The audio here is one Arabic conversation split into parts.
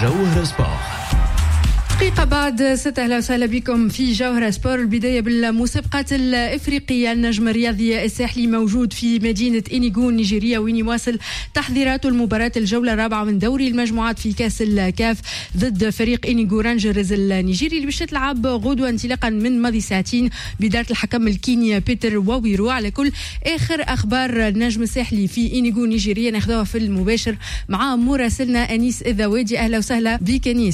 جوهر سبور. دقيقة بعد 6. أهلا وسهلا بكم في جوهر سبور. البداية بالمسابقات الإفريقية. النجم الرياضي الساحلي موجود في مدينة إنيغو النيجيرية وين يواصل تحضيراته المباراة الجولة الرابعة من دوري المجموعات في كأس الكاف ضد فريق إنيغو رانجرز النيجيري اللي باش تلعب غدوة انطلاقا من ماضي ساعتين بدارة الحكم الكينيا بيتر واويرو. على كل آخر أخبار النجم الساحلي في إنيغو النيجيرية ناخذوها في المباشر مع مراسلنا أنيس الذوادي. أهلا وسهلا بك أنيس.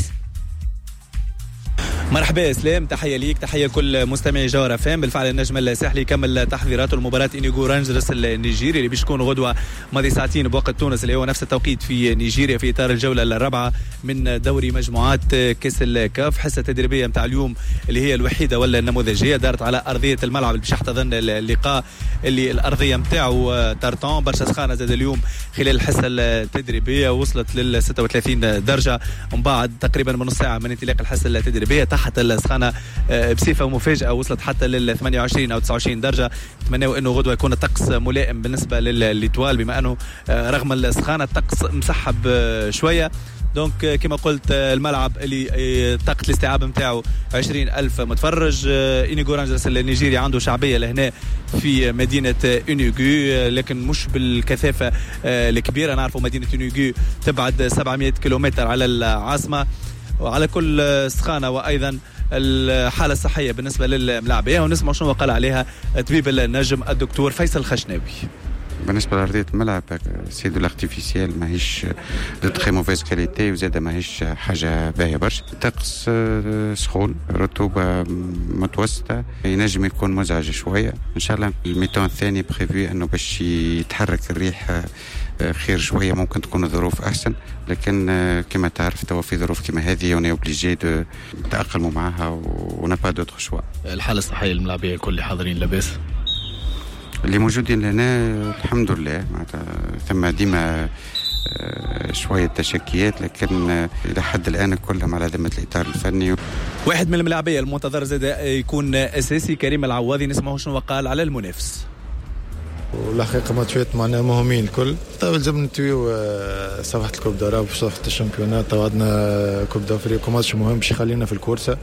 مرحبا اسلام، تحيه ليك، تحيه كل مستمعي جوهر اف ام. بالفعل النجم الساحلي كمل تحضيراته لمباراه إنيغو رانجرز النيجيري اللي باش تكون غدوه ماضي ساعتين بوقت تونس اللي هو نفس التوقيت في نيجيريا في اطار الجوله الرابعه من دوري مجموعات كاس الكاف. حصه تدريبيه نتاع اليوم اللي هي الوحيده ولا النموذجيه دارت على ارضيه الملعب اللي باش تحتضن اللقاء اللي الارضيه نتاعو تارتون برشا سخانه. زاد اليوم خلال الحصه التدريبيه وصلت لل 36 درجه ومن بعد تقريبا من نص ساعه من انطلاق الحصه التدريبيه تحت السخانه بصفه مفاجئه وصلت حتى لل 28 او 29 درجه. نتمنوا انه غدوه يكون الطقس ملائم بالنسبه للإيطوال بما انه رغم السخانه الطقس مسحب شويه. دونك كما قلت الملعب اللي طاقة الاستيعاب نتاعو 20,000 متفرج. إنيغو رانجرز النيجيري عنده شعبية لهنا في مدينة إنيغو لكن مش بالكثافة الكبيرة. نعرفوا مدينة إنيغو تبعد 700 كيلومتر على العاصمة. وعلى كل سخانة وأيضا الحالة الصحية بالنسبة للملاعبية ونسمع شنو قال عليها طبيب النجم الدكتور فيصل خشناوي. بالنسبه لارضيه الملعب سيدو الارتيفيسيال ماهيش دو تري موفيز كاليتي وزاده ماهيش حاجه باهيه برشا. الطقس سخون، رطوبه متوسطه، ينجم يكون مزعج شويه. ان شاء الله الميتون الثاني بريفي انه باش يتحرك الريح خير شويه، ممكن تكون الظروف احسن، لكن كما تعرف توا في ظروف كما هذه وني اوبليجي نتاقلموا معها ونبا دوتر شوا. الحاله الصحيه للملاعبيه الكل اللي حاضرين لاباس؟ اللي موجودين لنا الحمد لله، معناتها ثم ديما شوية تشكيات لكن إلى حد الآن كلهم على ذمة الإطار الفني. واحد من الملاعبية المنتظر زاد يكون أساسي كريم العواضي، نسمعه شنو قال على المنافس. والحقيقة ماتشات معنا مهمين الكل. طيب لازم نتويو صفحة الكوب داراب وصفحة الشامبيونات. طبعا عندنا كوب دافريق وماتش مهم باش يخلينا في الكورسة.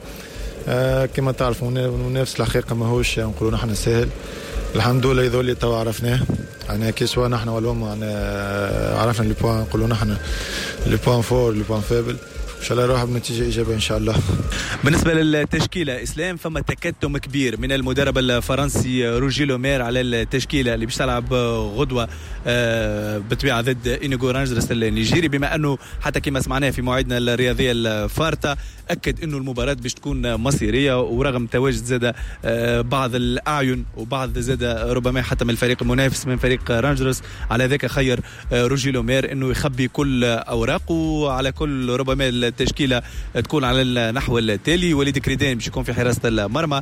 كما تعرفوا المنافس الحقيقة ماهوش نقولوا نحن سهل. الحمد لله يذولي توا عرفناه أنا كيسوا نحن والهم عرفنا لي بوان نقولوا نحن لي بوان فور لي بوان فابل. إن شاء الله نروح بنتيجة إيجابية إن شاء الله. بالنسبة للتشكيلة إسلام فما تكتم كبير من المدرب الفرنسي روجي لومير على التشكيلة اللي باش تلعب غدوة بطبيعة ضد إنيغو رانجرز النيجيري، بما أنه حتى كما سمعناه في موعدنا الرياضية الفارطة أكد أنه المباراة باش تكون مصيرية ورغم تواجد زاد بعض الأعين وبعض زاد ربما حتى من الفريق المنافس من فريق رانجرز. على ذاك خير روجي لومير أنه يخبي كل أوراقه على كل ربما التشكيلة تكون على النحو التالي. وليد كريدان باش يكون في حراسة المرمى،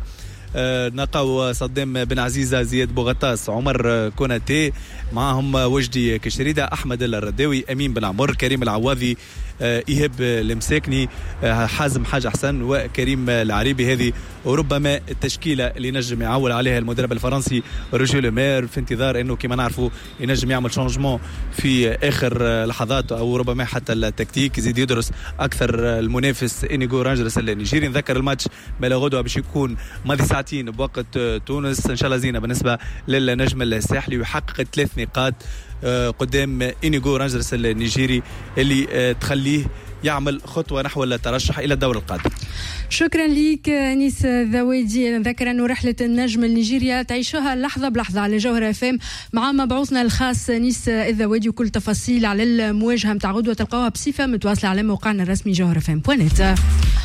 نلقاو صدام بن عزيزة، زياد بوغطاس، عمر كوناتي، معهم وجدي كشريدة، أحمد الرداوي، أمين بن عمر، كريم العواضي، إيهاب المساكني، حازم حاج حسن وكريم العريبي. هذه وربما التشكيلة اللي نجم يعول عليها المدرب الفرنسي روجي لومير في انتظار أنه كما نعرفوا ينجم يعمل شانجمون في آخر لحظات أو ربما حتى التكتيك يزيد يدرس أكثر المنافس إنيغو رانجرز النيجيري. نذكر الماتش مالا غدوة باش يكون ماضي ساعتين بوقت تونس. إن شاء الله زينة بالنسبة للنجم الساحلي ويحقق 3 نقاط قدام إنيغو رانجرز النيجيري اللي تخليه يعمل خطوة نحو الترشح إلى الدور القادم. شكرا لك أنيس الذوادي. نذكر أنه رحلة النجم النيجيريا تعيشها لحظة بلحظة على جوهر اف ام مع مبعوثنا الخاص أنيس الذوادي، وكل تفاصيل على المواجهة متاع غدوة تلقاوها بصفة متواصلة على موقعنا الرسمي جوهر اف ام.net.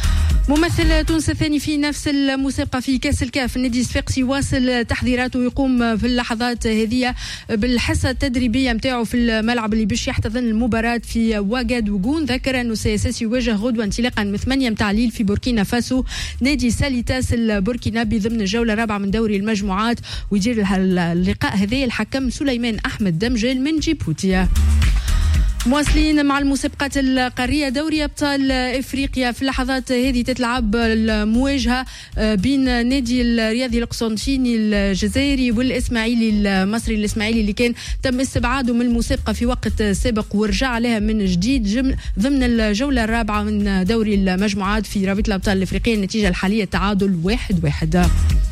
ممثل تونس الثاني في نفس المسابقة في كأس الكاف النادي الصفاقسي واصل تحضيراته ويقوم في اللحظات هذه بالحصة التدريبية متاعه في الملعب اللي باش يحتضن المباراة في واغادوغو. ذكر أنه سياسي يواجه غدوة انطلاقا من 8 متاع الليل في بوركينا فاسو نادي ساليتاس البوركينابي ضمن الجولة الرابعة من دوري المجموعات، ويدير اللقاء هذا الحكم سليمان أحمد دمجل من جيبوتي. مواصلين مع المسابقات القارية. دوري أبطال إفريقيا في اللحظات هذه تتلعب المواجهة بين نادي الرياضي القسنطيني الجزائري والإسماعيلي المصري. الإسماعيلي اللي كان تم استبعاده من المسابقة في وقت سابق ورجع عليها من جديد ضمن الجولة الرابعة من دوري المجموعات في رابطة الأبطال الإفريقية. النتيجة الحالية تعادل 1-1.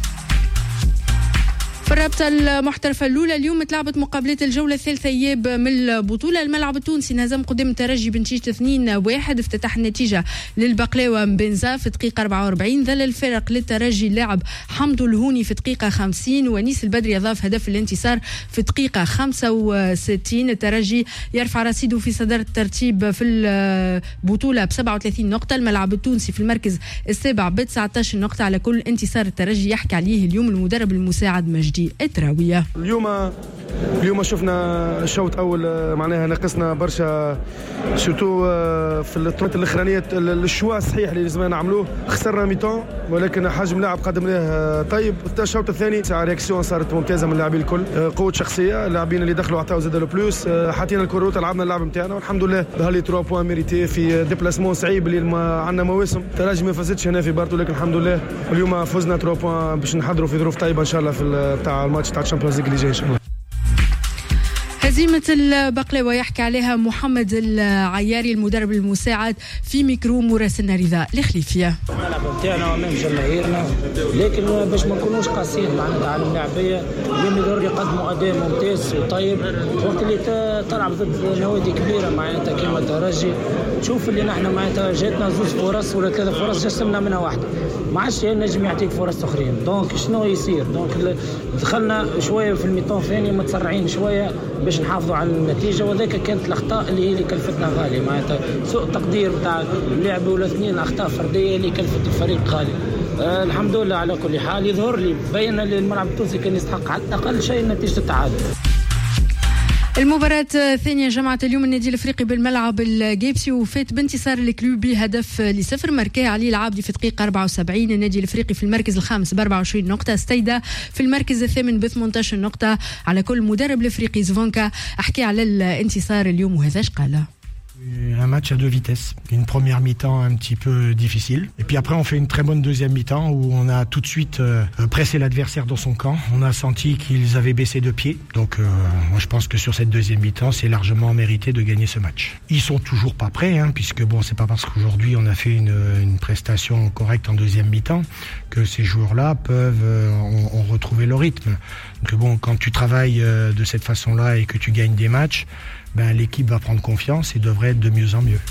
في الرابطة المحترفة الأولى اليوم تلعبت مقابلات الجولة الثالثة إياب من البطولة. الملعب التونسي انهزم قدام الترجي بنتيجة 2-1. افتتح النتيجة للبقلاوة مبنزا في دقيقة 44. ذل الفرق للترجي اللاعب حمدو الهوني في دقيقة 50 ونيس البدري أضاف هدف الانتصار في دقيقة 65. الترجي يرفع رصيده في صدارة الترتيب في البطولة ب37 نقطة. الملعب التونسي في المركز السابع ب19 نقطة. على كل انتصار الترجي يحكي عليه اليوم المدرب المساعد مجدي التراوية. اليوم شفنا شوط اول معناها نقصنا برشا سورتو في الطرات الاخرانيه. الشوا صحيح اللي لازم نعملوه خسرنا ميتون ولكن حجم لاعب قدم له طيب. الشوط الثاني رياكسيون صارت ممتازه من اللاعبين الكل. قوه شخصيه اللاعبين اللي دخلوا عطاو زاد لو بلوس. حطينا الكروت لعبنا اللعب نتاعنا والحمد لله بهالي 3 بوان ميريتي في ديبلاسمون صعيب اللي عندنا مواسم. الترجي ما فازتش هنا في بارتو لكن الحمد لله اليوم فزنا 3 بوان باش نحضروا في ظروف طيبه ان شاء الله في تاع الماتش تاع الشامبيونز ليغ اللي جاي ان شاء الله. هزيمة البقلاوة يحكي عليها محمد العياري المدرب المساعد في ميكرو مراسلنا رضا الخليفية. الملعب نتاعنا وامام جماهيرنا لكن باش ما نكونوش قاسيين معناتها على اللاعبيه اللي يقدروا يقدموا اداء ممتاز وطيب. وقت اللي تلعب ضد نوادي كبيره معناتها كيما الترجي تشوف اللي نحن معناتها جاتنا 2 فرص ولا 3 فرص جسمنا منها واحده ما عادش نجم يعطيك فرص اخرين. دونك شنو يصير؟ دونك دخلنا شويه في الميطون ثاني متسرعين شويه باش نحافظوا على النتيجه وذاك كانت الاخطاء اللي كلفتنا غالي معناتها سوء تقدير نتاع اللاعب ولا 2 اخطاء فرديه اللي كلفت الفريق غالي. الحمد لله على كل حال. يظهر لي بين الملعب التونسي كان يستحق على الاقل شيء نتيجه التعادل. المباراة الثانية جمعت اليوم النادي الافريقي بالملعب الجيبسي وفات بانتصار الكلوب بهدف ل0. ماركاه علي العابدي في دقيقة 74. النادي الافريقي في المركز الخامس ب24 نقطة. استيدا في المركز الثامن ب18 نقطة. على كل مدرب الافريقي زفونكا احكي على الانتصار اليوم وهذاش قال. Un match à 2 vitesses. Une première mi-temps un petit peu difficile. Et puis après, on fait une très bonne deuxième mi-temps où on a tout de suite pressé l'adversaire dans son camp. On a senti qu'ils avaient baissé de pied. Donc, moi, je pense que sur cette deuxième mi-temps, c'est largement mérité de gagner ce match. Ils sont toujours pas prêts, hein, puisque bon, c'est pas parce qu'aujourd'hui on a fait une prestation correcte en deuxième mi-temps que ces joueurs-là peuvent ont retrouvé le rythme. Donc bon, quand tu travailles de cette façon-là et que tu gagnes des matchs, l'équipe va prendre confiance et devrait être de mieux en mieux.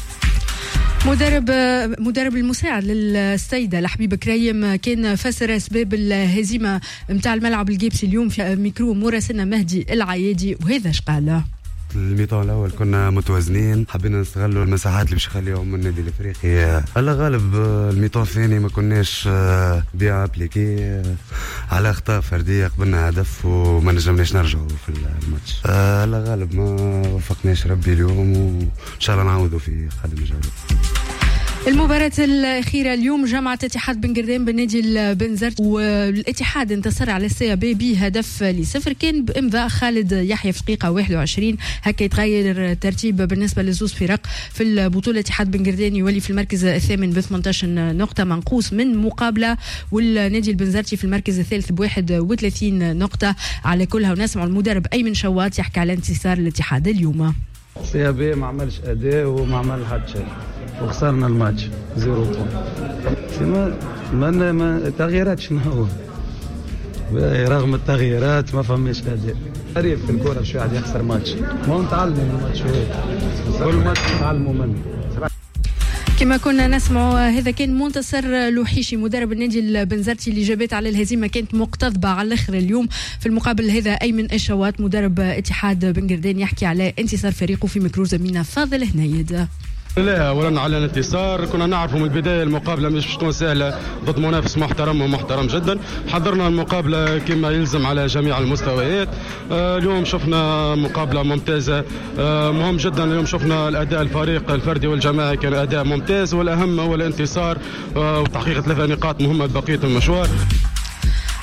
مدرب المساعد للسيدة لحبيب كريم كان فسر أسباب الهزيمة متاع الملعب الجيبسي اليوم في ميكرو مراسلنا مهدي العيادي وهذا قال. الميطان الاول كنا متوازنين حبينا نستغلوا المساحات اللي باش نخليهم من النادي الافريقي. على غالب الميطان الثاني ما كناش بيان ابليكي على اخطاء فرديه قبلنا هدف وما نجمناش نرجعوا في الماتش. على غالب ما وفقناش ربي اليوم وان شاء الله نعوضوا في قادم الجوله. المباراة الأخيرة اليوم جمعت اتحاد بن قردان بالنادي البنزرت والاتحاد انتصر على السي بي بهدف ل0. كان بإمضاء خالد يحيى في دقيقة 21. هكا يتغير الترتيب بالنسبة للزوز فرق في البطولة. اتحاد بن قردان يولي في المركز الثامن ب18 نقطة منقوص من مقابلة والنادي البنزرتي في المركز الثالث ب31 نقطة على كلها. ونسمع المدرب أيمن شواط يحكي على انتصار الاتحاد اليوم. سي بي ما عملش أداء وما عمل حد شيء وخسرنا الماتش 0 بوان. ما تغييرات شنو هو رغم التغييرات ما فماش أداء. تعريف في الكرة شو قاعد يخسر ماتش ما نتعلم الماتش كل ماتش نتعلموا منه. كما كنا نسمع هذا كان منتصر لوحيشي مدرب النادي البنزرتي اللي جابت على الهزيمة كانت مقتضبة على الآخر اليوم. في المقابل هذا أيمن الشواط مدرب اتحاد بن قردان يحكي على انتصار فريقه في ميكرو زميلنا فاضل هنايد. لا اولا على الانتصار كنا نعرفوا من البدايه المقابله مش تكون سهله ضد منافس محترم ومحترم جدا. حضرنا المقابله كما يلزم على جميع المستويات. اليوم شفنا مقابله ممتازه. مهم جدا اليوم شفنا الاداء الفريق الفردي والجماعي كان اداء ممتاز والاهم هو الانتصار وتحقيق 3 نقاط مهمه بقيه المشوار.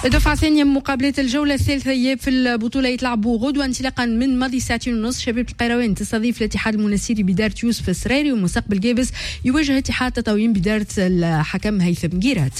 دفعة ثانية من مقابلات الجولة الثالثة إياب في البطولة يتلعبوا غدوة انطلاقا من ماضي ساعتين ونص. شباب القيروان تستضيف الاتحاد المنسيري بدارة يوسف السراري، ومستقبل جابس يواجه اتحاد تطاوين بدارة الحكم هيثم جيرات.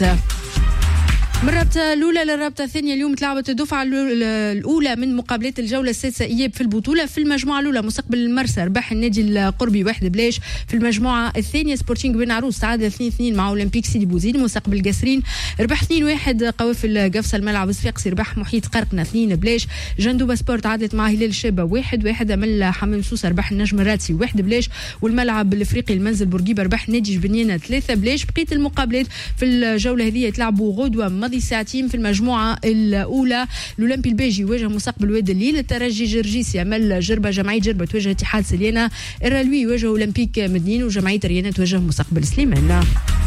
من الرابطة الأولى للرابطة الثانية اليوم تلعبت الدفعة الأولى من مقابلات الجولة السادسة إياب في البطولة. في المجموعة الأولى مستقبل المرسى ربح النادي القربي 1-0. في المجموعة الثانية سبورتينغ بن عروس تعادل 2-2 مع أولمبيك سيدي بوزيد. مستقبل القاسرين ربح 2-1 قوافل قفصة الملعب الصفاقسي ربح محيط قرقنة 2-0. جندوبة سبورت تعادلت مع هلال الشابة 1-1. أمل حمام سوسة ربح النجم الراتسي 1-0. والملعب الإفريقي المنزل بورقيبة ربح نادي جبنينة 3-0. بقية المقابلات في الجولة هذه يتلعبوا غدوة ساعتين. في المجموعة الأولى الأولمبي الباجي يواجه مستقبل واد الليل. الترجي جرجيسي أمل جربة جمعية جربة تواجه اتحاد سليانة. الرالوي يواجه أولمبيك مدنين، وجمعية ريانة تواجه مستقبل سليمان.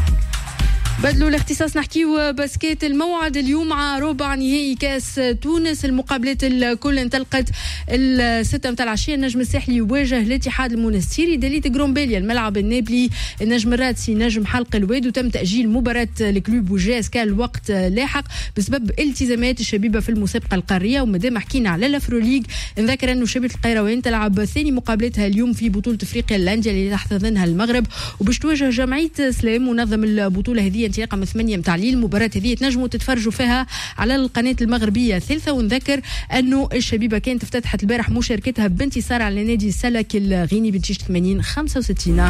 بدلوا الاختصاص نحكيو باسكيت. الموعد اليوم مع ربع نهائي كاس تونس. المقابلات الكل انطلقت الستة متاع العشية. النجم الساحلي يواجه الاتحاد المونستيري. دليت جرومبيليا الملعب النابلي النجم الراتسي نجم حلق الواد. وتم تأجيل مباراة الكلوب وجاز كالوقت لاحق بسبب التزامات الشبيبة في المسابقة القارية. ومادام حكينا على الافروليغ نذكر انه شبيبة القيروان تلعب ثاني مقابلتها اليوم في بطولة افريقيا اللاندية اللي تحتضنها المغرب، وباش تواجه جمعية سلام منظم البطولة هذه انطلاقا من 8 متاع الليل. المباراة هذه تنجموا تتفرجوا فيها على القناة المغربية الثالثة. ونذكر انه الشبيبة كانت افتتحت البارح مشاركتها بانتصار على نادي سلك الغيني بنتيجة 80-65.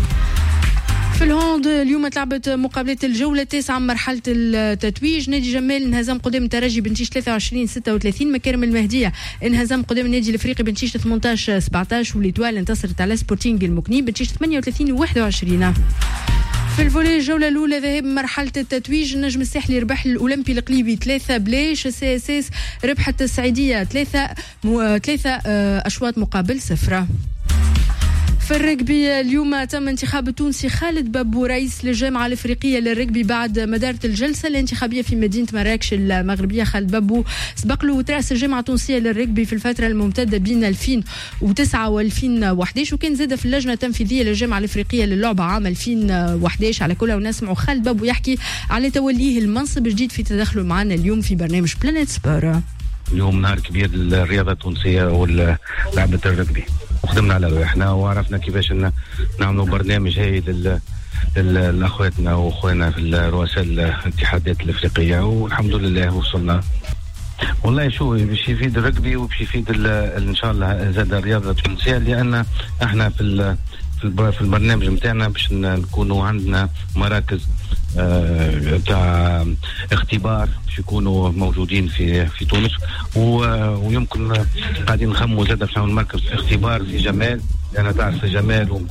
في الهوند اليوم تلعبت مقابلات الجولة 9 مرحلة التتويج. نادي جمال انهزم قدام الترجي بنتيجة 23-36. مكارم المهدية انهزم قدام النادي الافريقي بنتيجة 18-17. والإتوال انتصرت على سبورتينغ المكني بنتيجة 38-21. في الفولي الجولة الأولى ذهاب مرحلة التتويج. النجم الساحلي ربح الأولمبي القليبي 3-0. السي ربحت السعيدية 3 أشواط مقابل 0. في الرجبي اليوم تم انتخاب التونسي خالد بابو رئيس للجامعة الإفريقية للرجبي بعد مدارة الجلسة الانتخابية في مدينة مراكش المغربية. خالد بابو سبق له ترأس الجامعة التونسية للرجبي في الفترة الممتدة بين 2009 و2011، وكان زاد في اللجنة التنفيذية للجامعة الإفريقية للعبة عام 2011 على كلها. ونسمع خالد بابو يحكي على توليه المنصب الجديد في تدخله معنا اليوم في برنامج بلانيت سبور. اليوم نهار كبير للرياضة التونسية ولعبة الرجبي، وخدمنا على رواحنا وعرفنا كيفاش نعملوا برنامج هايل لأخواتنا وأخوانا في رؤساء الاتحادات الأفريقية، والحمد لله وصلنا. والله شو باش يفيد الرجبي وباش يفيد إن شاء الله زاد الرياضة التونسية، لأن احنا في البرنامج متاعنا باش نكونوا عندنا مراكز تاع اختبار باش يكونوا موجودين في تونس، ويمكن قاعدين نخموا زاد في مركز اختبار في جمال، لأن تعرف جمال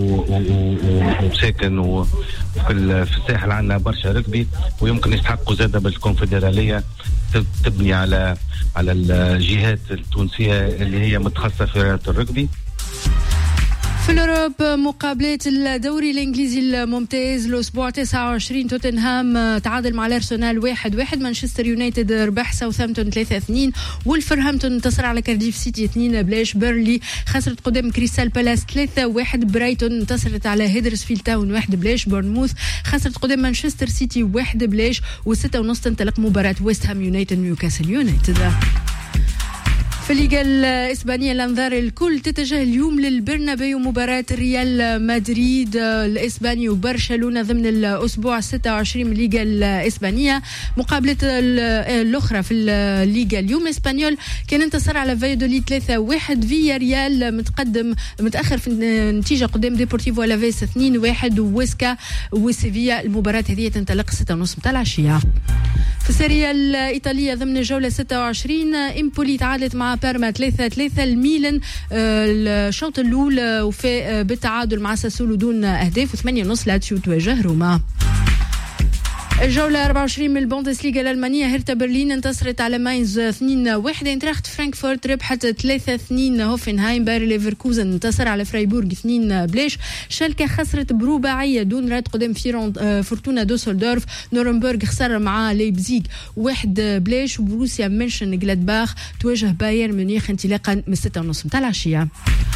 وساكن وفي الساحل عندنا برشا ركبي، ويمكن يستحقوا زاد بالكونفدرالية تبني على الجهات التونسية اللي هي متخصصة في رياضة الركبي. في الأوروب مقابلات الدوري الإنجليزي الممتاز الأسبوع 29 توتنهام تعادل مع الأرسنال 1-1. مانشستر يونايتد ربح ساوثهامبتون 3-2. وولفرهامبتون انتصر على كارديف سيتي 2-0. بيرلي خسرت قدام كريستال بالاس 3-1. برايتون انتصرت على هيدرسفيلد تاون 1-0. بورنموث خسرت قدام مانشستر سيتي 1-0. و6:30 تنطلق مباراة ويست هام يونايتد نيوكاسل يونايتد. في الليغا الإسبانية الأنظار الكل تتجه اليوم للبرنابيو مباراة ريال مدريد الإسباني وبرشلونة ضمن الأسبوع 26 من الليغا الإسبانية. مقابلة الأخرى في الليغا اليوم إسبانيول كان انتصر على فايدوليد 3-1. فيا ريال متأخر في النتيجة قدام ديبورتيفو ألافيس 2-1. وويسكا وسيفيا المباراة هذه تنطلق 6:30 متاع العشية. في السيريا الإيطالية ضمن الجولة 26 إمبولي تعادلت مع بارما 3-3. الميلان الشوط الأول وفاء بالتعادل مع ساسولو دون أهداف. و8:30 لاتسيو تواجه روما. الجولة 24 من البوندسليغا الألمانية هيرتا برلين انتصرت على ماينز 2-1. انتراخت فرانكفورت ربحت 3-2. هوفنهايم باير ليفركوزن انتصر على فرايبورغ 2-0. شالكا خسرت برباعية دون رد قدام فورتونا دوسلدورف. نورنبرغ خسر مع ليبزيغ 1-0. وبروسيا منشن جلادباخ تواجه بايرن ميونخ انطلاقا من 6:30 متاع العشية.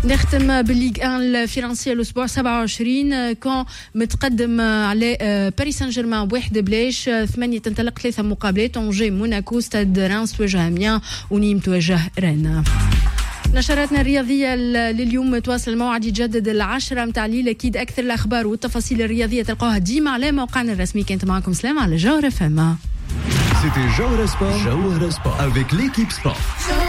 نختم بالليغ 1 الفرنسيه الاسبوع 27 كان متقدم على باريس سان جيرمان 1-0 8 تنطلق 3 مقابلات أونجي موناكو ستاد رانس تواجه اميان ونيم تواجه رين. نشراتنا الرياضية لليوم تواصل الموعد يتجدد 10 متاع الليل. أكيد أكثر الأخبار والتفاصيل الرياضية تلقاها ديما على موقعنا الرسمي. كانت معكم سلام على جوهر FM. C'était Jawhara Sport avec l'équipe sport.